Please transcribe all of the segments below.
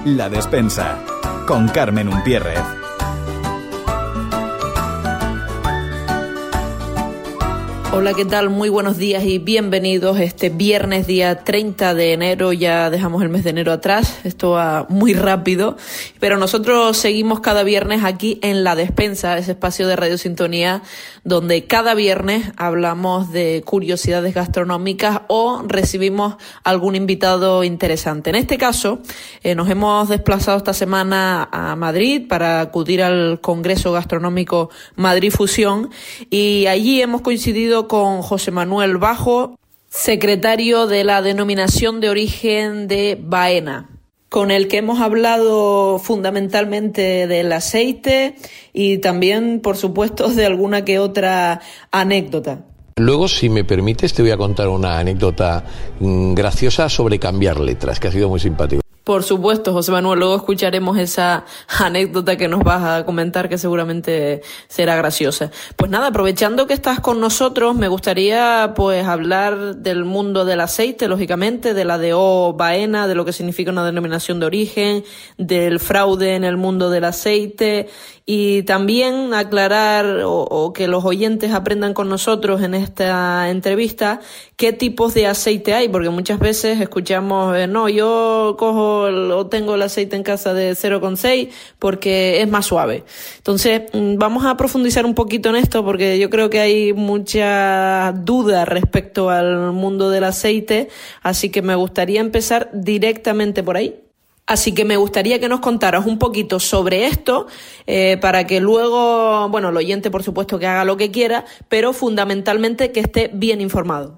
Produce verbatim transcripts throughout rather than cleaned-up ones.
La Despensa, con Carmen Umpierrez. Hola, ¿qué tal? Muy buenos días y bienvenidos. Este viernes, día treinta de enero, ya dejamos el mes de enero atrás. Esto va muy rápido, pero nosotros seguimos cada viernes aquí en La Despensa, ese espacio de Radio Sintonía donde cada viernes hablamos de curiosidades gastronómicas o recibimos algún invitado interesante. En este caso, eh, nos hemos desplazado esta semana a Madrid para acudir al Congreso Gastronómico Madrid Fusión, y allí hemos coincidido con José Manuel Bajo, secretario de la Denominación de Origen de Baena, con el que hemos hablado fundamentalmente del aceite y también, por supuesto, de alguna que otra anécdota. Luego, si me permites, te voy a contar una anécdota mmm, graciosa sobre cambiar letras, que ha sido muy simpático. Por supuesto, José Manuel, luego escucharemos esa anécdota que nos vas a comentar, que seguramente será graciosa. Pues nada, aprovechando que estás con nosotros, me gustaría pues hablar del mundo del aceite, lógicamente, de la D O Baena, de lo que significa una denominación de origen, del fraude en el mundo del aceite, y también aclarar o, o que los oyentes aprendan con nosotros en esta entrevista qué tipos de aceite hay, porque muchas veces escuchamos, eh, no, yo cojo el, o tengo el aceite en casa de cero coma seis porque es más suave. Entonces, vamos a profundizar un poquito en esto porque yo creo que hay mucha duda respecto al mundo del aceite, así que me gustaría empezar directamente por ahí. Así que me gustaría que nos contaras un poquito sobre esto, eh, para que luego, bueno, el oyente por supuesto que haga lo que quiera, pero fundamentalmente que esté bien informado.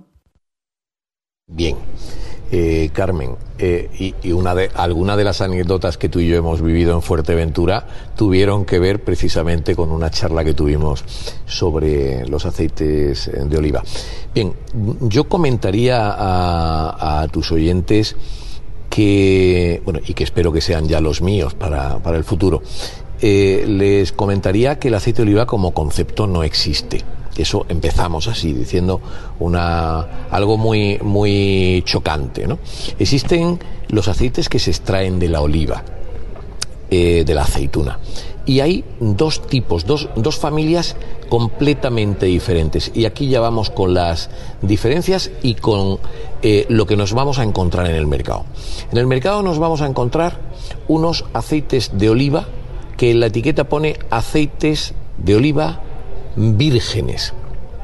Bien, eh, Carmen, eh, y, y una de, alguna de las anécdotas que tú y yo hemos vivido en Fuerteventura tuvieron que ver precisamente con una charla que tuvimos sobre los aceites de oliva. Bien, yo comentaría a, a tus oyentes que, bueno, y que espero que sean ya los míos para, para el futuro, eh, les comentaría que el aceite de oliva como concepto no existe. Eso empezamos así, diciendo una algo muy, muy chocante, ¿no? Existen los aceites que se extraen de la oliva, eh, de la aceituna. Y hay dos tipos, dos, dos familias completamente diferentes. Y aquí ya vamos con las diferencias y con eh, lo que nos vamos a encontrar en el mercado. En el mercado nos vamos a encontrar unos aceites de oliva que en la etiqueta pone aceites de oliva vírgenes.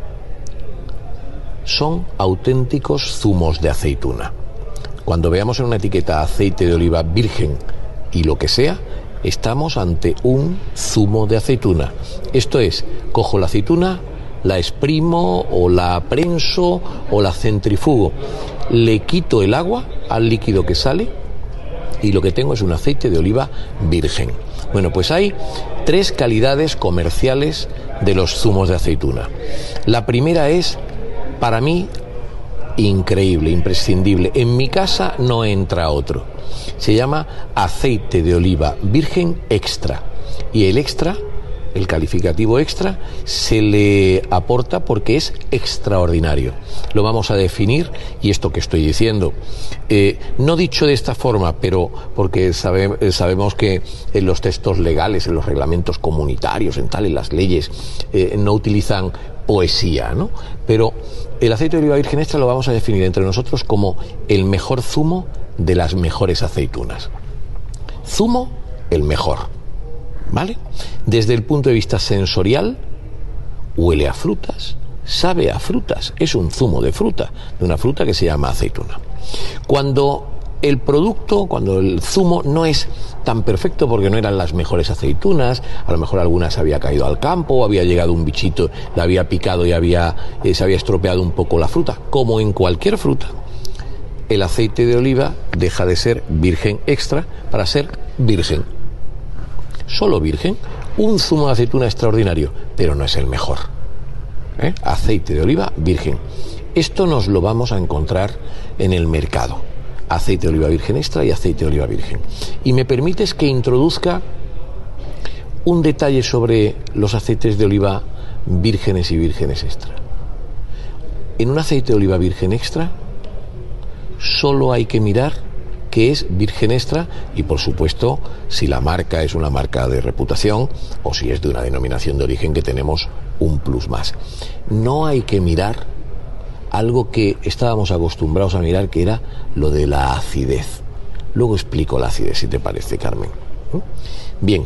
Son auténticos zumos de aceituna. Cuando veamos en una etiqueta aceite de oliva virgen y lo que sea, estamos ante un zumo de aceituna. Esto es, cojo la aceituna, la exprimo o la prenso o la centrifugo, le quito el agua al líquido que sale y lo que tengo es un aceite de oliva virgen. Bueno, pues hay tres calidades comerciales de los zumos de aceituna. La primera es, para mí, increíble, imprescindible. En mi casa no entra otro. Se llama aceite de oliva virgen extra. Y el extra, el calificativo extra, se le aporta porque es extraordinario. Lo vamos a definir, y esto que estoy diciendo, eh, no dicho de esta forma, pero porque sabe, sabemos que en los textos legales, en los reglamentos comunitarios, en tal, en las leyes, eh, no utilizan poesía, ¿no? Pero el aceite de oliva virgen extra lo vamos a definir entre nosotros como el mejor zumo de las mejores aceitunas. Zumo, el mejor, ¿vale? Desde el punto de vista sensorial, huele a frutas, sabe a frutas, es un zumo de fruta, de una fruta que se llama aceituna. Cuando el producto, cuando el zumo no es tan perfecto porque no eran las mejores aceitunas, a lo mejor algunas había caído al campo, o había llegado un bichito, la había picado y había, eh, se había estropeado un poco la fruta, como en cualquier fruta, el aceite de oliva deja de ser virgen extra para ser virgen. Solo virgen, un zumo de aceituna extraordinario, pero no es el mejor. ¿Eh? Aceite de oliva virgen. Esto nos lo vamos a encontrar en el mercado. Aceite de oliva virgen extra y aceite de oliva virgen. Y me permites que introduzca un detalle sobre los aceites de oliva vírgenes y vírgenes extra. En un aceite de oliva virgen extra solo hay que mirar que que es virgen extra y, por supuesto, si la marca es una marca de reputación o si es de una denominación de origen, que tenemos un plus más. No hay que mirar algo que estábamos acostumbrados a mirar, que era lo de la acidez. Luego explico la acidez, si te parece, Carmen. Bien,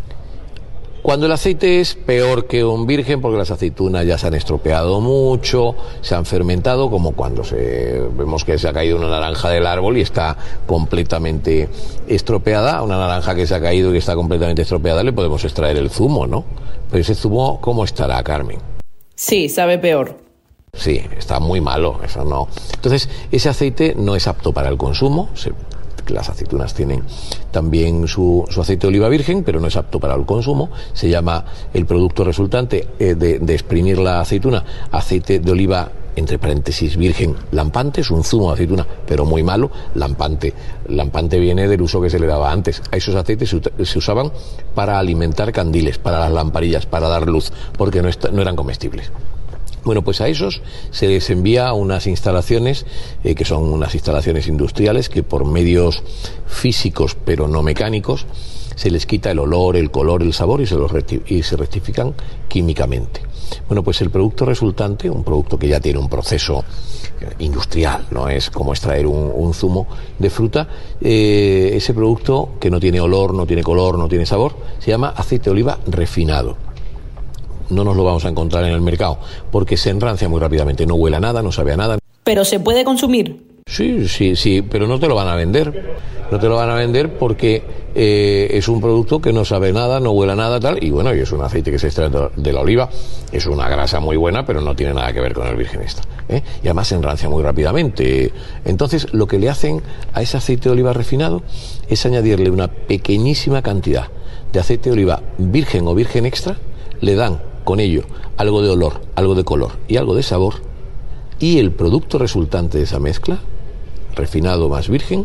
cuando el aceite es peor que un virgen, porque las aceitunas ya se han estropeado mucho, se han fermentado, como cuando se, vemos que se ha caído una naranja del árbol y está completamente estropeada, una naranja que se ha caído y que está completamente estropeada, le podemos extraer el zumo, ¿no? Pero ese zumo, ¿cómo estará, Carmen? Sí, sabe peor. Sí, está muy malo, eso no. Entonces, ese aceite no es apto para el consumo. Se, las aceitunas tienen también su, su aceite de oliva virgen, pero no es apto para el consumo. Se llama el producto resultante eh, de, de exprimir la aceituna, aceite de oliva, entre paréntesis, virgen lampante. Es un zumo de aceituna, pero muy malo. Lampante, lampante viene del uso que se le daba antes. A esos aceites se, se usaban para alimentar candiles, para las lamparillas, para dar luz, porque no, está, no eran comestibles. Bueno, pues a esos se les envía a unas instalaciones, eh, que son unas instalaciones industriales, que por medios físicos, pero no mecánicos, se les quita el olor, el color, el sabor y se, los recti- y se rectifican químicamente. Bueno, pues el producto resultante, un producto que ya tiene un proceso industrial, no es como extraer un, un zumo de fruta, eh, ese producto que no tiene olor, no tiene color, no tiene sabor, se llama aceite de oliva refinado. No nos lo vamos a encontrar en el mercado porque se enrancia muy rápidamente, no huele a nada, no sabe a nada. ¿Pero se puede consumir? Sí, sí, sí, pero no te lo van a vender. No te lo van a vender porque eh, es un producto que no sabe nada, no huele a nada, tal, y bueno, y es un aceite que se extrae de la oliva, es una grasa muy buena, pero no tiene nada que ver con el virgen extra, ¿eh? Y además se enrancia muy rápidamente. Entonces, lo que le hacen a ese aceite de oliva refinado es añadirle una pequeñísima cantidad de aceite de oliva virgen o virgen extra, le dan con ello algo de olor, algo de color y algo de sabor, y el producto resultante de esa mezcla, refinado más virgen,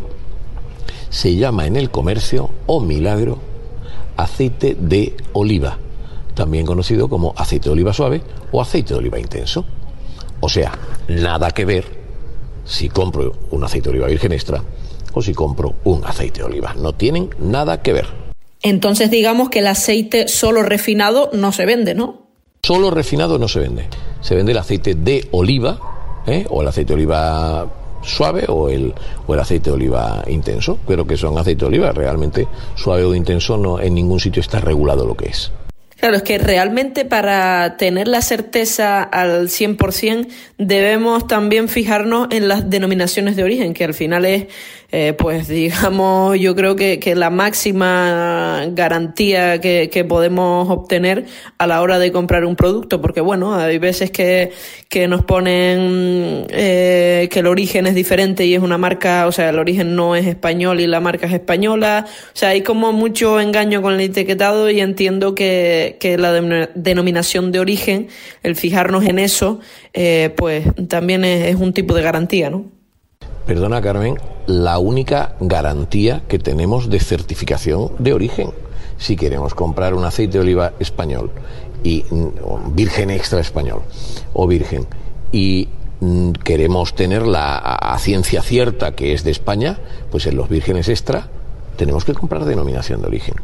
se llama en el comercio, oh milagro, aceite de oliva, también conocido como aceite de oliva suave o aceite de oliva intenso. O sea, nada que ver si compro un aceite de oliva virgen extra o si compro un aceite de oliva. No tienen nada que ver. Entonces digamos que el aceite solo refinado no se vende, ¿no? Solo refinado no se vende. Se vende el aceite de oliva, ¿eh? o el aceite de oliva suave o el, o el aceite de oliva intenso. Pero que son aceite de oliva, realmente suave o intenso no, en ningún sitio está regulado lo que es. Claro, es que realmente para tener la certeza al cien por ciento debemos también fijarnos en las denominaciones de origen, que al final es, eh, pues digamos, yo creo que, que la máxima garantía que, que podemos obtener a la hora de comprar un producto, porque bueno, hay veces que, que nos ponen eh, que el origen es diferente y es una marca, o sea, el origen no es español y la marca es española, o sea, hay como mucho engaño con el etiquetado y entiendo que que la de, denominación de origen, el fijarnos en eso, eh, pues también es, es un tipo de garantía, ¿no? Perdona, Carmen, la única garantía que tenemos de certificación de origen. Si queremos comprar un aceite de oliva español y virgen extra español o virgen y queremos tener la a, a ciencia cierta que es de España, pues en los vírgenes extra tenemos que comprar denominación de origen.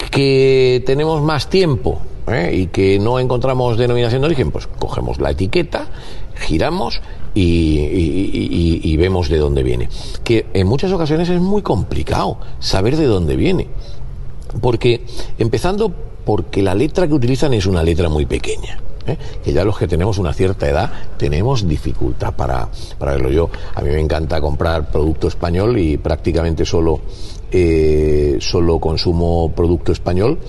Que tenemos más tiempo ¿eh? y que no encontramos denominación de origen, pues cogemos la etiqueta, giramos y, y, y, y vemos de dónde viene. Que en muchas ocasiones es muy complicado saber de dónde viene, porque empezando porque la letra que utilizan es una letra muy pequeña. ¿Eh? Que ya los que tenemos una cierta edad tenemos dificultad para, para verlo. Yo, a mí me encanta comprar producto español y prácticamente solo eh, solo consumo producto español,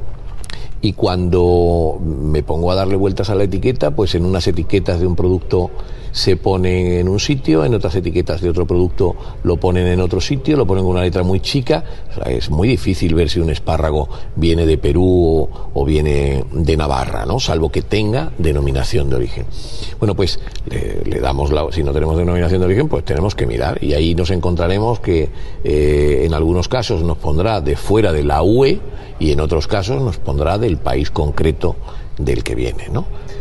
y cuando me pongo a darle vueltas a la etiqueta, pues en unas etiquetas de un producto se ponen en un sitio, en otras etiquetas de otro producto lo ponen en otro sitio, lo ponen con una letra muy chica. O sea, es muy difícil ver si un espárrago viene de Perú o, o viene de Navarra, ¿no? Salvo que tenga denominación de origen. Bueno, pues le, le damos la, si no tenemos denominación de origen, pues tenemos que mirar, y ahí nos encontraremos que eh, en algunos casos nos pondrá de fuera de la U E y en otros casos nos pondrá del país concreto del que viene, ¿no?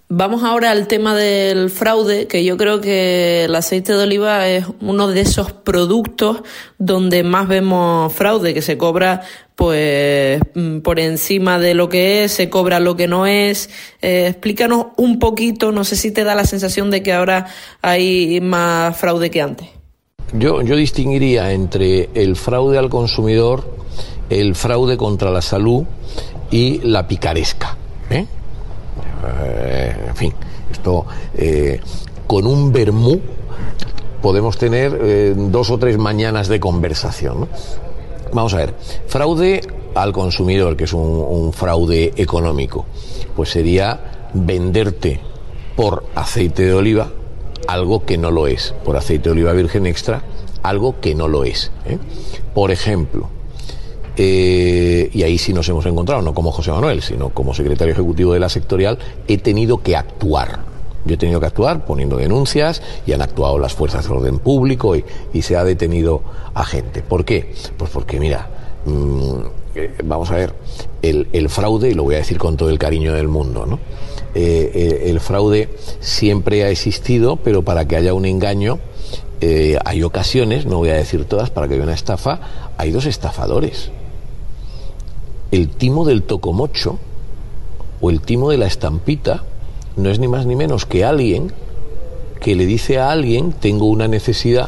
Vamos ahora al tema del fraude, que yo creo que el aceite de oliva es uno de esos productos donde más vemos fraude, que se cobra pues por encima de lo que es, se cobra lo que no es. Eh, explícanos un poquito, no sé si te da la sensación de que ahora hay más fraude que antes. Yo, yo distinguiría entre el fraude al consumidor, el fraude contra la salud y la picaresca, ¿eh? Eh, en fin, esto eh, con un vermú podemos tener eh, dos o tres mañanas de conversación, ¿no? Vamos a ver, fraude al consumidor, que es un, un fraude económico, pues sería venderte por aceite de oliva algo que no lo es, por aceite de oliva virgen extra algo que no lo es, ¿eh? Por ejemplo, Eh, y ahí sí nos hemos encontrado, no como José Manuel, sino como secretario ejecutivo de la sectorial, he tenido que actuar. Yo he tenido que actuar poniendo denuncias y han actuado las fuerzas de orden público y, y se ha detenido a gente. ¿Por qué? Pues porque, mira, mmm, eh, vamos a ver, el, el fraude, y lo voy a decir con todo el cariño del mundo, ¿no? Eh, eh, el fraude siempre ha existido, pero para que haya un engaño, eh, hay ocasiones, no voy a decir todas, para que haya una estafa, hay dos estafadores. El timo del tocomocho o el timo de la estampita no es ni más ni menos que alguien que le dice a alguien: tengo una necesidad,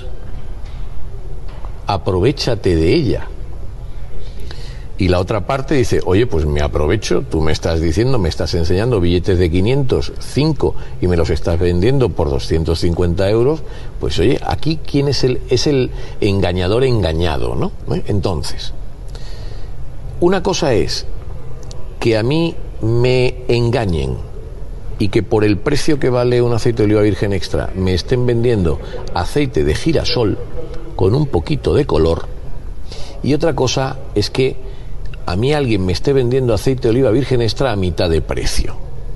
aprovéchate de ella. Y la otra parte dice: oye, pues me aprovecho, tú me estás diciendo, me estás enseñando billetes de quinientos, cinco, y me los estás vendiendo por doscientos cincuenta euros, pues oye, aquí quién es el, es el engañador engañado, ¿no? Entonces, una cosa es que a mí me engañen y que por el precio que vale un aceite de oliva virgen extra me estén vendiendo aceite de girasol con un poquito de color, y otra cosa es que a mí alguien me esté vendiendo aceite de oliva virgen extra a mitad de precio.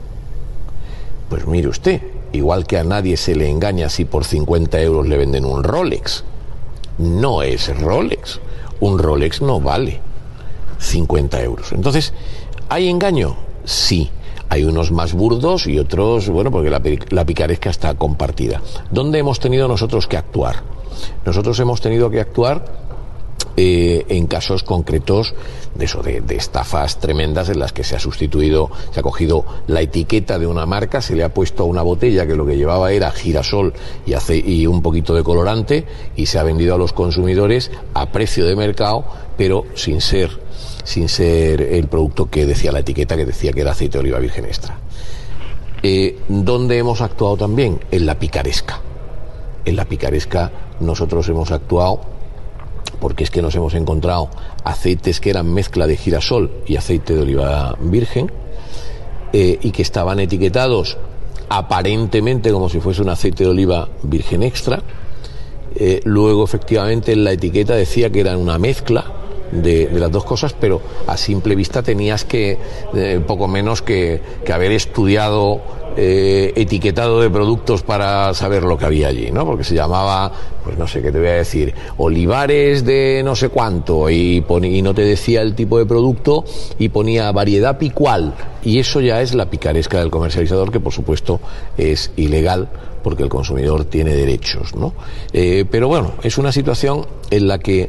Pues mire usted, igual que a nadie se le engaña si por cincuenta euros le venden un Rolex. No es Rolex. Un Rolex no vale cincuenta euros. Entonces, ¿hay engaño? Sí. Hay unos más burdos y otros, bueno, porque la, la picaresca está compartida. ¿Dónde hemos tenido nosotros que actuar? Nosotros hemos tenido que actuar eh, en casos concretos de eso, de, de estafas tremendas en las que se ha sustituido, se ha cogido la etiqueta de una marca, se le ha puesto a una botella que lo que llevaba era girasol y, hace, y un poquito de colorante, y se ha vendido a los consumidores a precio de mercado, pero sin ser sin ser el producto que decía la etiqueta, que decía que era aceite de oliva virgen extra. Eh, ¿Dónde hemos actuado también? En la picaresca. En la picaresca nosotros hemos actuado porque es que nos hemos encontrado aceites que eran mezcla de girasol y aceite de oliva virgen, eh, y que estaban etiquetados aparentemente como si fuese un aceite de oliva virgen extra. Eh, luego, efectivamente, en la etiqueta decía que era una mezcla De, de las dos cosas, pero a simple vista tenías que eh, poco menos que, que haber estudiado eh, etiquetado de productos para saber lo que había allí, ¿no? Porque se llamaba, pues no sé qué te voy a decir, olivares de no sé cuánto, y, pon, y no te decía el tipo de producto y ponía variedad picual, y eso ya es la picaresca del comercializador, que por supuesto es ilegal porque el consumidor tiene derechos, ¿no? Eh, pero bueno, es una situación en la que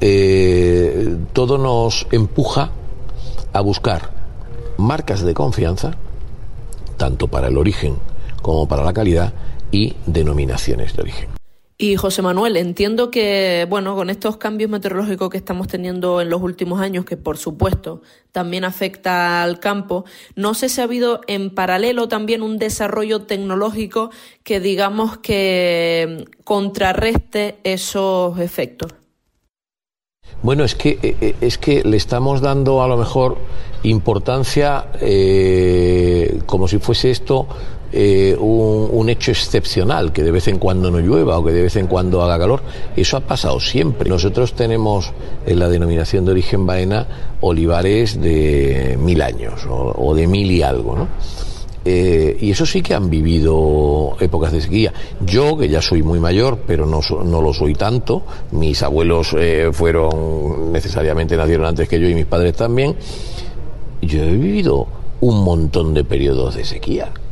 eh, todo nos empuja a buscar marcas de confianza, tanto para el origen como para la calidad, y denominaciones de origen. Y José Manuel, entiendo que, bueno, con estos cambios meteorológicos que estamos teniendo en los últimos años, que por supuesto también afecta al campo, no sé si ha habido en paralelo también un desarrollo tecnológico que digamos que contrarreste esos efectos. Bueno, es que es que le estamos dando a lo mejor importancia eh, como si fuese esto eh, un, un hecho excepcional, que de vez en cuando no llueva o que de vez en cuando haga calor. Eso ha pasado siempre. Nosotros tenemos en la denominación de origen Baena olivares de mil años o, o de mil y algo, ¿no? Eh, y eso sí que han vivido épocas de sequía. Yo, que ya soy muy mayor, pero no, no lo soy tanto, mis abuelos eh, fueron, necesariamente nacieron antes que yo, y mis padres también, yo he vivido un montón de periodos de sequía,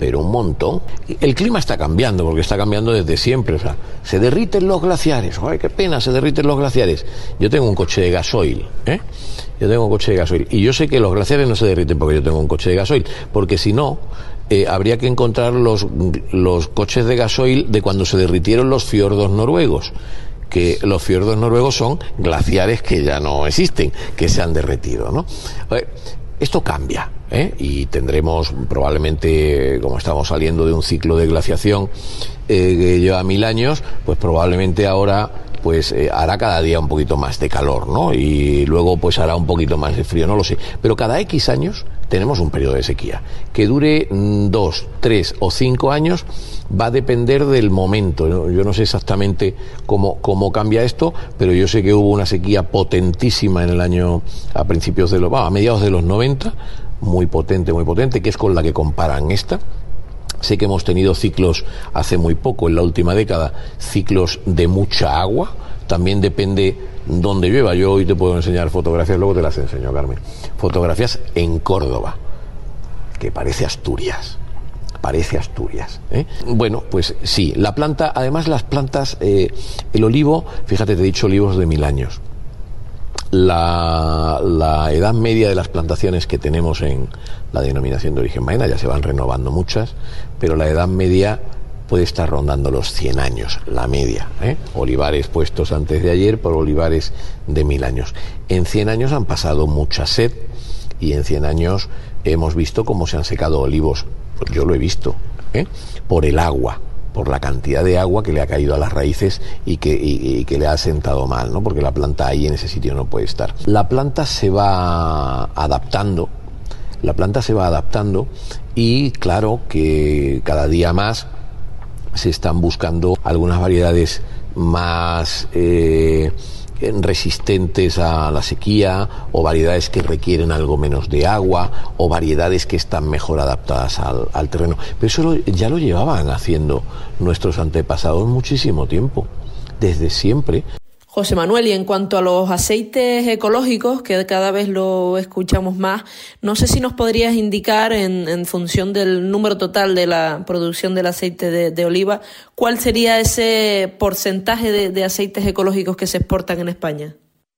pero un montón. El clima está cambiando, porque está cambiando desde siempre. O sea, se derriten los glaciares. ¡Ay, qué pena! Se derriten los glaciares. Yo tengo un coche de gasoil, ¿eh? Yo tengo un coche de gasoil. Y yo sé que los glaciares no se derriten porque yo tengo un coche de gasoil. Porque si no, eh, habría que encontrar los, los coches de gasoil de cuando se derritieron los fiordos noruegos. Que los fiordos noruegos son glaciares que ya no existen, que se han derretido, ¿no? Esto cambia, ¿eh? Y tendremos probablemente, como estamos saliendo de un ciclo de glaciación eh, que lleva mil años, pues probablemente ahora pues eh, hará cada día un poquito más de calor, ¿no? Y luego pues hará un poquito más de frío, no lo sé. Pero cada X años tenemos un periodo de sequía. Que dure mm, dos, tres o cinco años va a depender del momento, ¿no? Yo no sé exactamente cómo, cómo cambia esto, pero yo sé que hubo una sequía potentísima en el año, a principios de los, bueno, a mediados de los noventa, muy potente, muy potente, que es con la que comparan esta. Sé que hemos tenido ciclos hace muy poco, en la última década, ciclos de mucha agua. También depende dónde llueva. Yo hoy te puedo enseñar fotografías, luego te las enseño, Carmen. Fotografías en Córdoba, que parece Asturias. Parece Asturias, ¿eh? Bueno, pues sí, la planta, además las plantas, eh, el olivo, fíjate, te he dicho olivos de mil años. La, la edad media de las plantaciones que tenemos en la denominación de origen Baena, ya se van renovando muchas, pero la edad media puede estar rondando los cien años, la media, ¿eh? Olivares puestos antes de ayer por olivares de mil años. En cien años han pasado mucha sed y en cien años hemos visto cómo se han secado olivos, pues yo lo he visto, ¿eh? Por el agua, por la cantidad de agua que le ha caído a las raíces y que, y, y que le ha sentado mal, ¿no? Porque la planta ahí en ese sitio no puede estar. La planta se va adaptando, la planta se va adaptando y claro que cada día más se están buscando algunas variedades más eh, resistentes a la sequía, o variedades que requieren algo menos de agua, o variedades que están mejor adaptadas al, al terreno. Pero eso lo, ya lo llevaban haciendo nuestros antepasados muchísimo tiempo, desde siempre. José Manuel, y en cuanto a los aceites ecológicos, que cada vez lo escuchamos más, no sé si nos podrías indicar, en, en función del número total de la producción del aceite de, de oliva, cuál sería ese porcentaje de, de aceites ecológicos que se exportan en España.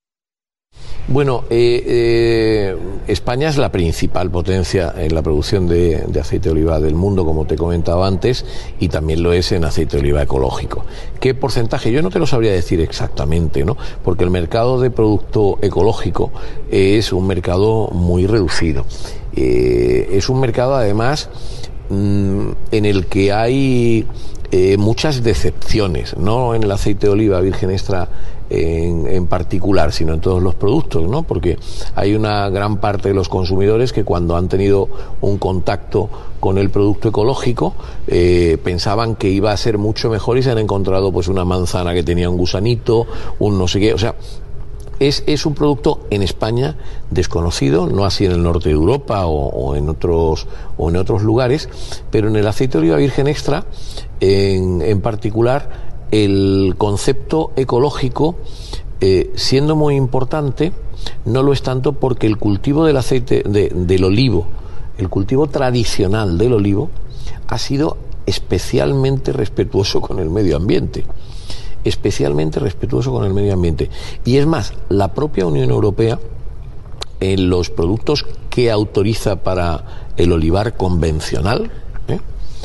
Bueno, eh, eh, España es la principal potencia en la producción de, de aceite de oliva del mundo, como te he comentado antes, y también lo es en aceite de oliva ecológico. ¿Qué porcentaje? Yo no te lo sabría decir exactamente, ¿no? Porque el mercado de producto ecológico es un mercado muy reducido. Eh, es un mercado, además, mmm, en el que hay eh, muchas decepciones, no en el aceite de oliva virgen extra En, en particular, sino en todos los productos, ¿no? Porque hay una gran parte de los consumidores que cuando han tenido un contacto con el producto ecológico eh, pensaban que iba a ser mucho mejor y se han encontrado pues una manzana que tenía un gusanito, un no sé qué, o sea, es, es un producto en España desconocido, no así en el norte de Europa o, o en otros o en otros lugares, pero en el aceite de oliva virgen extra en, en particular el concepto ecológico, eh, siendo muy importante, no lo es tanto porque el cultivo del aceite de, del olivo, el cultivo tradicional del olivo, ha sido especialmente respetuoso con el medio ambiente, especialmente respetuoso con el medio ambiente. Y es más, la propia Unión Europea, en los productos que autoriza para el olivar convencional, ¿eh?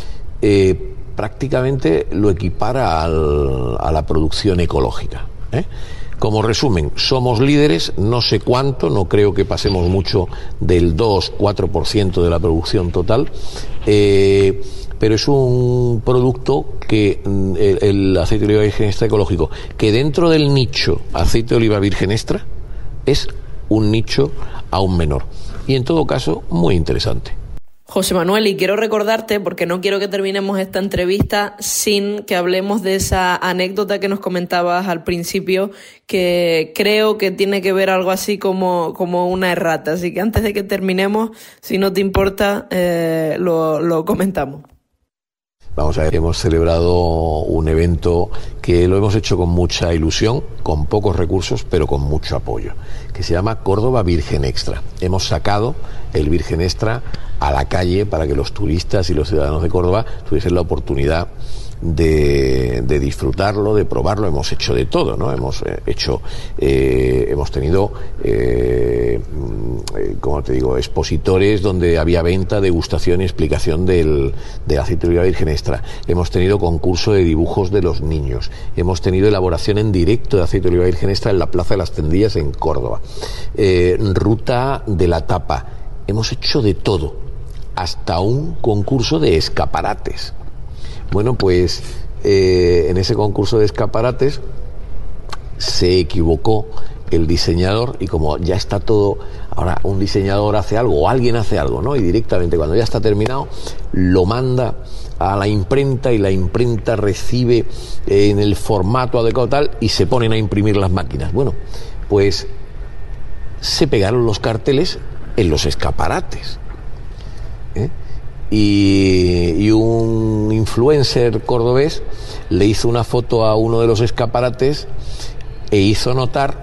Eh, prácticamente lo equipara al, a la producción ecológica, ¿eh? Como resumen, somos líderes, no sé cuánto, no creo que pasemos mucho del dos a cuatro por ciento de la producción total, eh, pero es un producto que el, el aceite de oliva virgen extra ecológico, que dentro del nicho aceite de oliva virgen extra es un nicho aún menor y en todo caso muy interesante. José Manuel, y quiero recordarte, porque no quiero que terminemos esta entrevista sin que hablemos de esa anécdota que nos comentabas al principio, que creo que tiene que ver algo así como, como una errata. Así que antes de que terminemos, si no te importa, eh, lo, lo comentamos. Vamos a ver, hemos celebrado un evento que lo hemos hecho con mucha ilusión, con pocos recursos, pero con mucho apoyo, que se llama Córdoba Virgen Extra. Hemos sacado el Virgen Extra a la calle para que los turistas y los ciudadanos de Córdoba tuviesen la oportunidad de, de disfrutarlo, de probarlo. Hemos hecho de todo, ¿no? Hemos eh, hecho, eh, hemos tenido, eh, como te digo, expositores donde había venta, degustación y explicación del, del aceite de oliva virgen extra. Hemos tenido concurso de dibujos de los niños. Hemos tenido elaboración en directo de aceite de oliva virgen extra en la Plaza de las Tendillas en Córdoba. Eh, ruta de la tapa. Hemos hecho de todo, hasta un concurso de escaparates. Bueno, pues eh, en ese concurso de escaparates se equivocó el diseñador y como ya está todo, ahora un diseñador hace algo o alguien hace algo, ¿no? Y directamente cuando ya está terminado lo manda a la imprenta y la imprenta recibe eh, en el formato adecuado tal y se ponen a imprimir las máquinas. Bueno, pues se pegaron los carteles en los escaparates, ¿eh? Y, y un influencer cordobés le hizo una foto a uno de los escaparates e hizo notar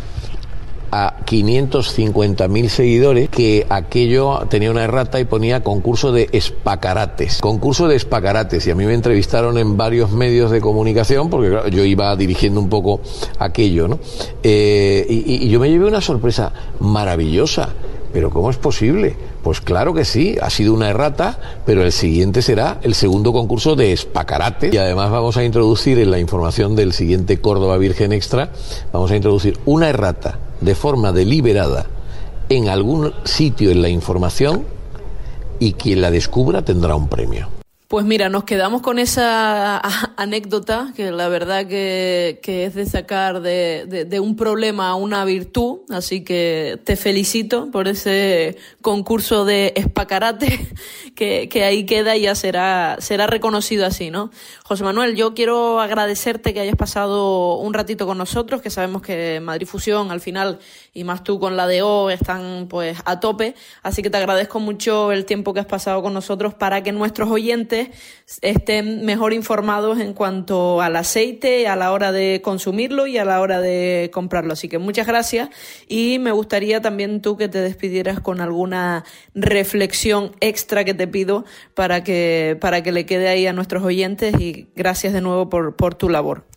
a quinientos cincuenta mil seguidores que aquello tenía una errata y ponía concurso de espacarates. Concurso de espacarates. Y a mí me entrevistaron en varios medios de comunicación porque claro, yo iba dirigiendo un poco aquello, ¿no? Eh, y, y yo me llevé una sorpresa maravillosa. ¿Pero cómo es posible? Pues claro que sí, ha sido una errata, pero el siguiente será el segundo concurso de espacarates. Y además vamos a introducir en la información del siguiente Córdoba Virgen Extra, vamos a introducir una errata de forma deliberada en algún sitio en la información y quien la descubra tendrá un premio. Pues mira, nos quedamos con esa anécdota que la verdad que, que es de sacar de, de, de un problema a una virtud, así que te felicito por ese concurso de espacarate que, que ahí queda y ya será, será reconocido así, ¿no? José Manuel, yo quiero agradecerte que hayas pasado un ratito con nosotros, que sabemos que Madrid Fusión al final y más tú con la D O están pues a tope, así que te agradezco mucho el tiempo que has pasado con nosotros para que nuestros oyentes estén mejor informados en cuanto al aceite, a la hora de consumirlo y a la hora de comprarlo. Así que muchas gracias y me gustaría también tú que te despidieras con alguna reflexión extra que te pido para que, para que le quede ahí a nuestros oyentes y gracias de nuevo por, por tu labor.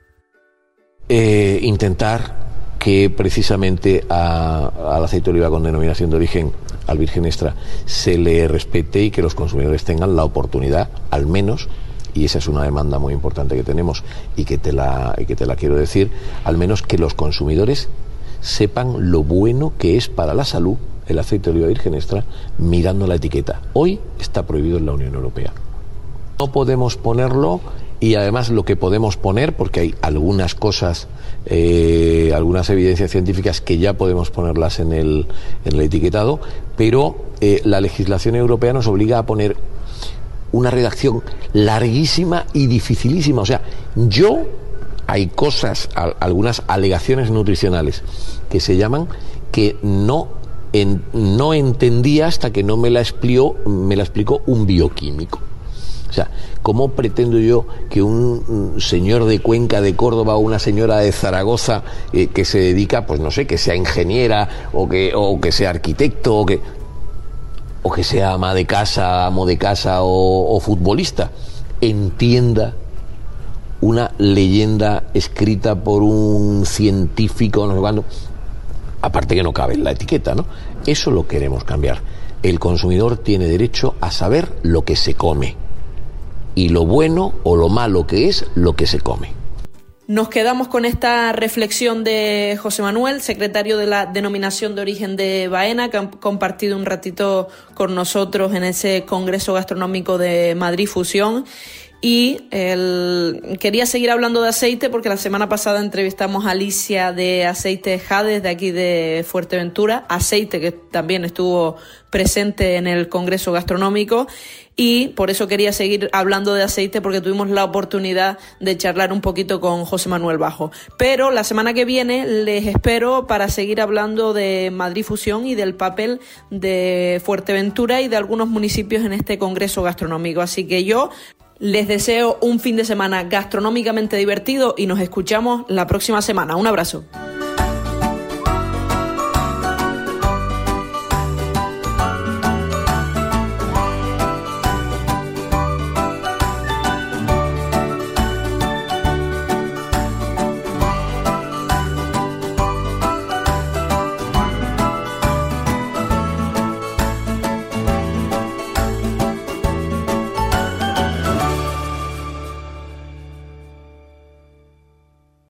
Eh, intentar que precisamente a, al aceite de oliva con denominación de origen, al virgen extra, se le respete y que los consumidores tengan la oportunidad, al menos, y esa es una demanda muy importante que tenemos y que te la, y que te la quiero decir, al menos que los consumidores sepan lo bueno que es para la salud el aceite de oliva virgen extra mirando la etiqueta. Hoy está prohibido en la Unión Europea. No podemos ponerlo y además lo que podemos poner, porque hay algunas cosas, eh, algunas evidencias científicas que ya podemos ponerlas en el, en el etiquetado, pero eh, la legislación europea nos obliga a poner una redacción larguísima y dificilísima. O sea, yo, hay cosas, a, algunas alegaciones nutricionales que se llaman que no, en, no entendía hasta que no me la explicó, me la explicó un bioquímico. O sea, ¿cómo pretendo yo que un señor de Cuenca, de Córdoba, o una señora de Zaragoza eh, que se dedica, pues no sé, que sea ingeniera o que, o que sea arquitecto o que, o que sea ama de casa, amo de casa o, o futbolista, entienda una leyenda escrita por un científico, no sé cuándo? Aparte que no cabe en la etiqueta, ¿no? Eso lo queremos cambiar. El consumidor tiene derecho a saber lo que se come y lo bueno o lo malo que es lo que se come. Nos quedamos con esta reflexión de José Manuel, secretario de la Denominación de Origen de Baena, que ha compartido un ratito con nosotros en ese Congreso Gastronómico de Madrid Fusión. Y el... quería seguir hablando de aceite porque la semana pasada entrevistamos a Alicia de Aceite Jades de aquí de Fuerteventura, aceite que también estuvo presente en el Congreso Gastronómico, y por eso quería seguir hablando de aceite porque tuvimos la oportunidad de charlar un poquito con José Manuel Bajo. Pero la semana que viene les espero para seguir hablando de Madrid Fusión y del papel de Fuerteventura y de algunos municipios en este Congreso Gastronómico. Así que yo les deseo un fin de semana gastronómicamente divertido y nos escuchamos la próxima semana. Un abrazo.